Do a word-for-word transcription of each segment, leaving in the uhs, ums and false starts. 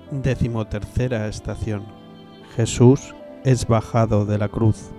Decimotercera estación. Jesús es bajado de la cruz.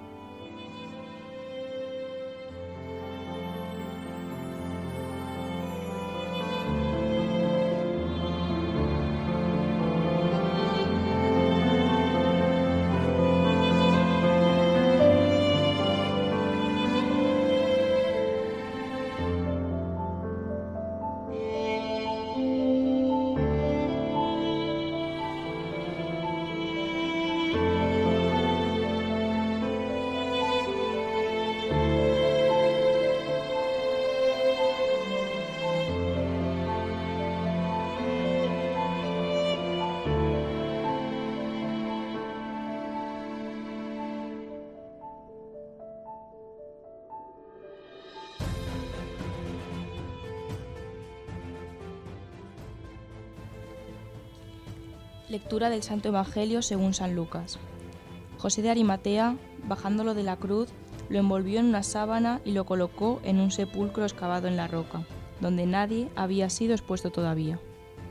Lectura del Santo Evangelio según San Lucas. José de Arimatea, bajándolo de la cruz, lo envolvió en una sábana y lo colocó en un sepulcro excavado en la roca, donde nadie había sido expuesto todavía.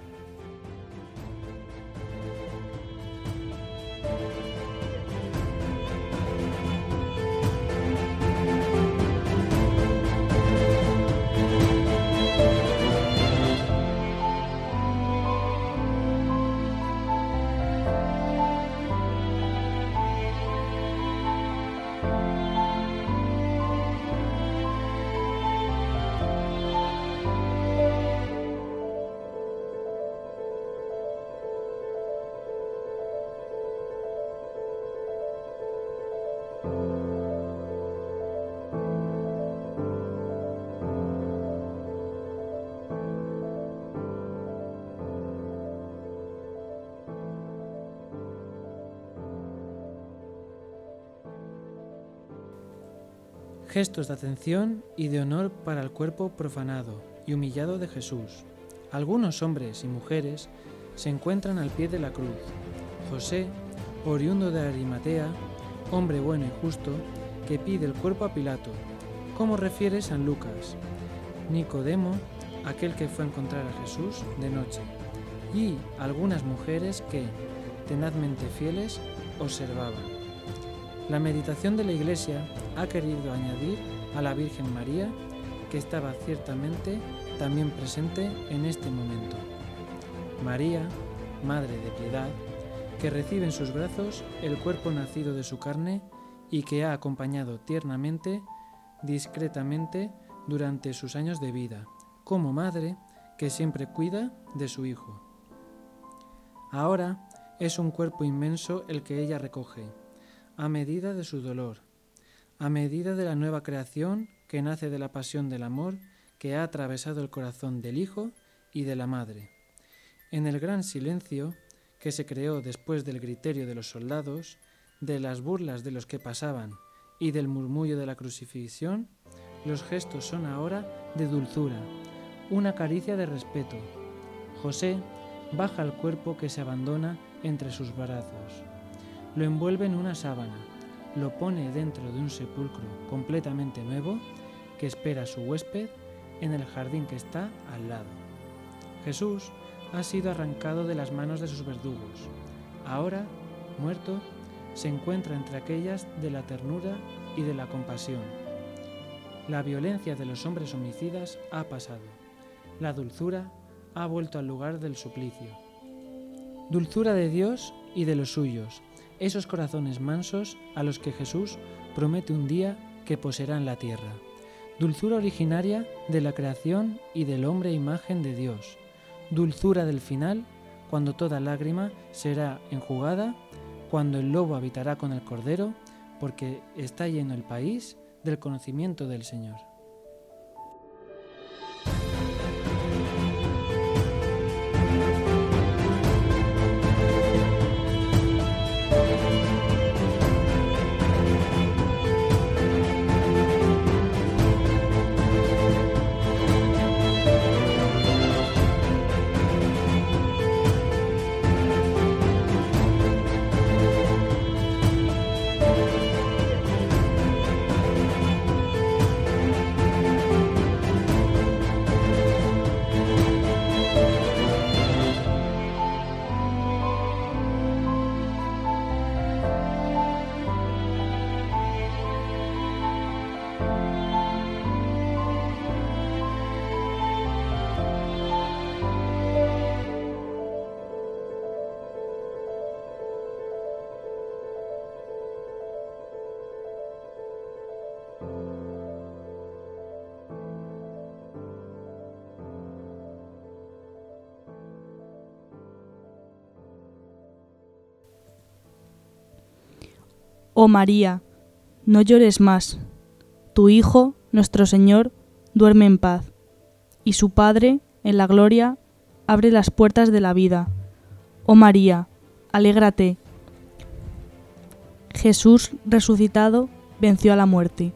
Gestos de atención y de honor para el cuerpo profanado y humillado de Jesús. Algunos hombres y mujeres se encuentran al pie de la cruz. José, oriundo de Arimatea, hombre bueno y justo, que pide el cuerpo a Pilato, como refiere San Lucas. Nicodemo, aquel que fue a encontrar a Jesús de noche, y algunas mujeres que, tenazmente fieles, observaban. La meditación de la Iglesia ha querido añadir a la Virgen María, que estaba ciertamente también presente en este momento. María, Madre de Piedad, que recibe en sus brazos el cuerpo nacido de su carne y que ha acompañado tiernamente, discretamente, durante sus años de vida, como madre que siempre cuida de su Hijo. Ahora es un cuerpo inmenso el que ella recoge, a medida de su dolor, a medida de la nueva creación que nace de la pasión del amor que ha atravesado el corazón del Hijo y de la Madre. En el gran silencio que se creó después del griterio de los soldados, de las burlas de los que pasaban y del murmullo de la crucifixión, los gestos son ahora de dulzura, una caricia de respeto. José baja el cuerpo que se abandona entre sus brazos. Lo envuelve en una sábana, lo pone dentro de un sepulcro completamente nuevo que espera a su huésped en el jardín que está al lado. Jesús ha sido arrancado de las manos de sus verdugos. Ahora, muerto, se encuentra entre aquellas de la ternura y de la compasión. La violencia de los hombres homicidas ha pasado. La dulzura ha vuelto al lugar del suplicio. Dulzura de Dios y de los suyos, esos corazones mansos a los que Jesús promete un día que poseerán la tierra. Dulzura originaria de la creación y del hombre imagen de Dios. Dulzura del final, cuando toda lágrima será enjugada, cuando el lobo habitará con el cordero, porque está lleno el país del conocimiento del Señor. Oh María, no llores más. Tu Hijo, nuestro Señor, duerme en paz, y su Padre, en la gloria, abre las puertas de la vida. Oh María, alégrate. Jesús resucitado venció a la muerte.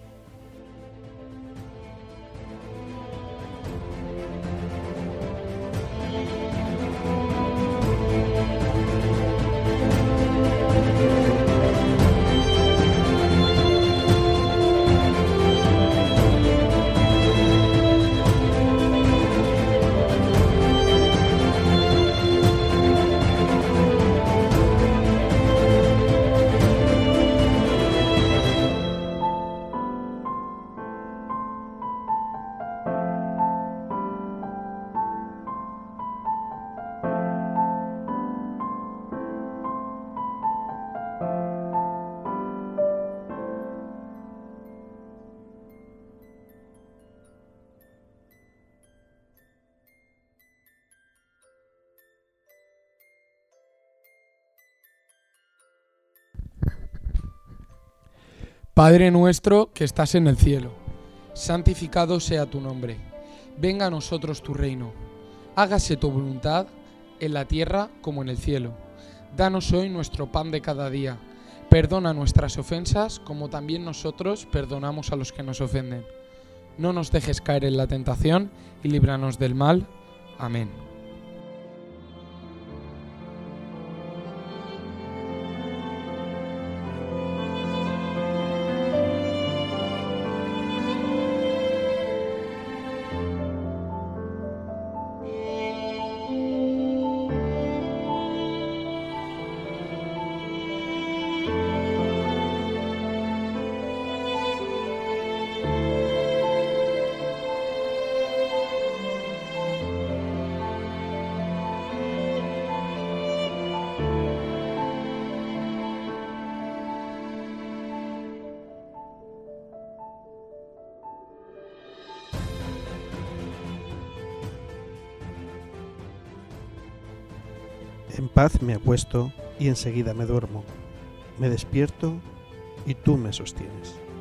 Padre nuestro que estás en el cielo, santificado sea tu nombre. Venga a nosotros tu reino. Hágase tu voluntad en la tierra como en el cielo. Danos hoy nuestro pan de cada día. Perdona nuestras ofensas como también nosotros perdonamos a los que nos ofenden. No nos dejes caer en la tentación y líbranos del mal. Amén. En paz me acuesto y enseguida me duermo. Me despierto y tú me sostienes.